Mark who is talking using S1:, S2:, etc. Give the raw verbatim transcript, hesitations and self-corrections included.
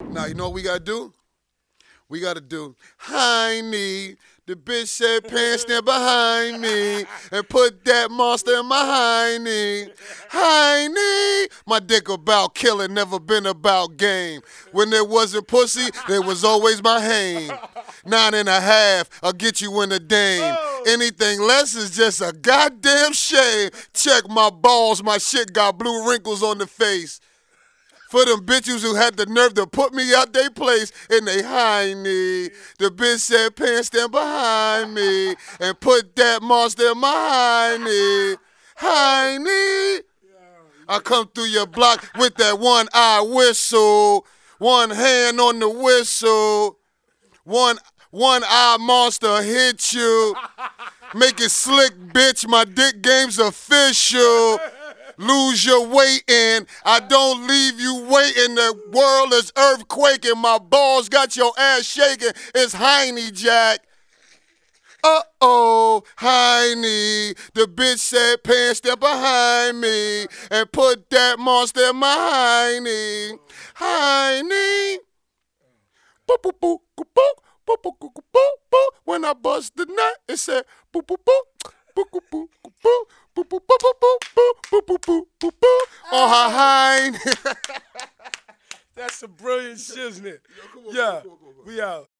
S1: Now, you know what we gotta do? We gotta do Heine. The bitch said pants stand behind me and put that monster in my hiney. Heine. My dick about killing, never been about game. When there wasn't pussy, there was always my hang. Nine and a half, I'll get you in a dame. Anything less is just a goddamn shame. Check my balls, my shit got blue wrinkles on the face. For them bitches who had the nerve to put me out they place in they hiney. The bitch said pants stand behind me and put that monster in my hiney. Hiney. I come through your block with that one eye whistle. One hand on the whistle. One one eye monster hit you. Make it slick, bitch. My dick game's official. Lose your weight in. I don't leave you waiting. The world is earthquaking. My balls got your ass shaking. It's Heine, Jack. Uh-oh, Heine. The bitch said pants stand behind me and put that monster in my Heine. Heine. Boop, boop, boop, boop, boop, boop, boop, boop, boop, boop. When I bust the nut, it said boop, boop, boop, boop, boop, boop, boop, boop. Boop, boop, boop, boop, boop, boop, boop, boop, boop, boop, on her hind.
S2: That's some brilliant shit, isn't it? Yeah, we out.